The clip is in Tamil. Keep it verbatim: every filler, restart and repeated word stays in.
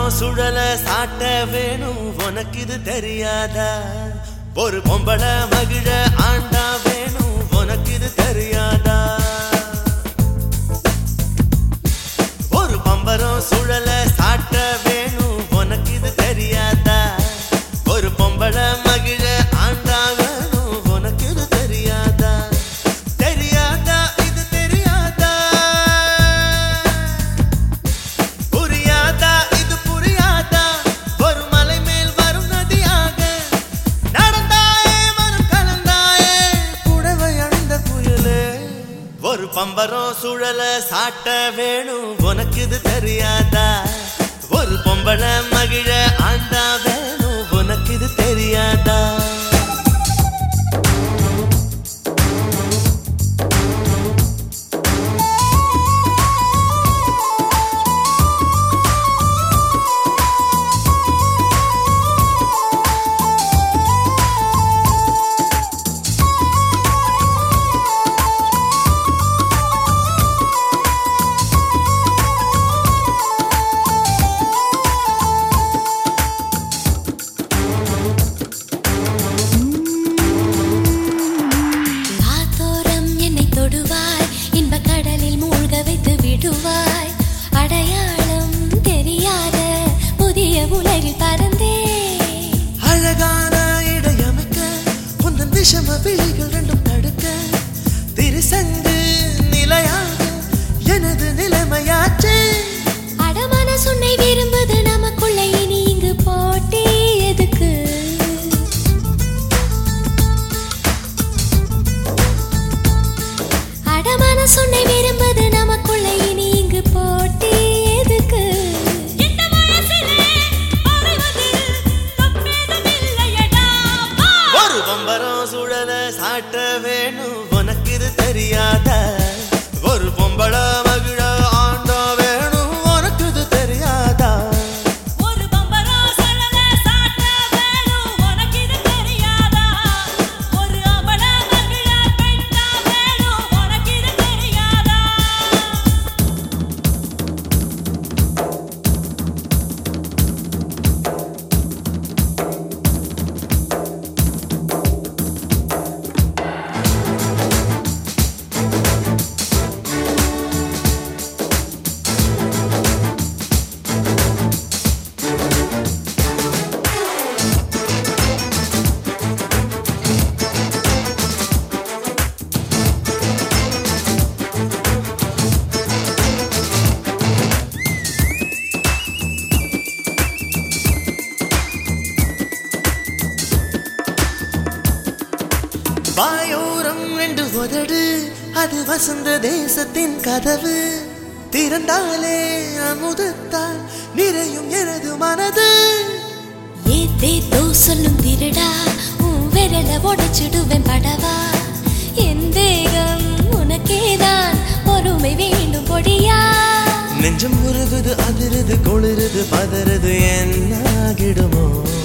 பம்பரம் சுழல சாட்ட வேணும் உனக்கு இது தெரியாதா ஒரு பொம்பள மகிழ ஆண்டா வேணும் உனக்கு இது தெரியாதா ஒரு பம்பரம் சுழல சாட்ட வேணும் உனக்கு இது தெரியாதா ஒரு பொம்பள மகிழ ஆண்டா வேணும் உனக்கு இது தெரியாதா தெரியாதா இது தெரியாதா புரியாதா இது புரியாதா ஒரு மலை மேல் வரும் நதியாக நடந்தாயே மனம் கலந்தாயே புடவை அணிந்த புயலே ஒரு பம்பரம் சுழல சாட்ட வேணும் உனக்கு இது தெரியாதா ஒரு பொம்பள மகிழ ஆண்டா வேணும் உனக்கு இது தெரியாதா அடையாளம் தெரியாத புதிய உலகில் பறந்தே அழகான இடையமைக்க உந்தன் விஷம விழிகள் ரெண்டும் தடுக்க திருசங்கு நிலையாக எனது நிலைமையாச்சு அடமான சொன்னை விரும்புது நமக்குள்ள இனி இங்கு போட்டி எதுக்கு அடமான சொன்னை விரும்புது நமக்குள்ள இனி இங்கு போட்டி எதுக்கு இந்த வயசிலே அறிவதில் தப்பேதும் இல்லையடா ஒரு பம்பரம் சுழல சாட்ட வேணும் உனக்கு இது தெரியாதா ஒரு பொம்பள மகிழ ஆண்டா வேணும் உனக்கு இது தெரியாதா ஒரு பம்பரம் சுழல சாட்ட வேணும் உனக்கு இது தெரியாதா ஒரு அபல மகிழ பெண்ணா வேணும் உனக்கு இது தெரியாதா வாயோரம் ரெண்டு உதடு அது வசந்த தேசத்தின் கதவு திறந்தாலே அமுதத்தால் நிறையும் எனது மனது ஏதேதோ சொல்லும் திருடா உன் விரல உடைச்சிடுவேன் படவா என் தேகம் உனக்கேதான் பொறுமை வேண்டும் பொடியா நெஞ்சம் உருகுது அதிருது குளிருது பதறுது என்னாகிடுமோ